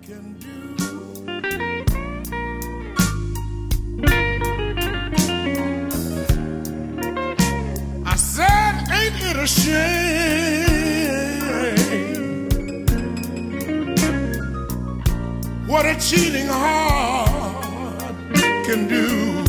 can do. I said, ain't it a shame what a cheating heart can do?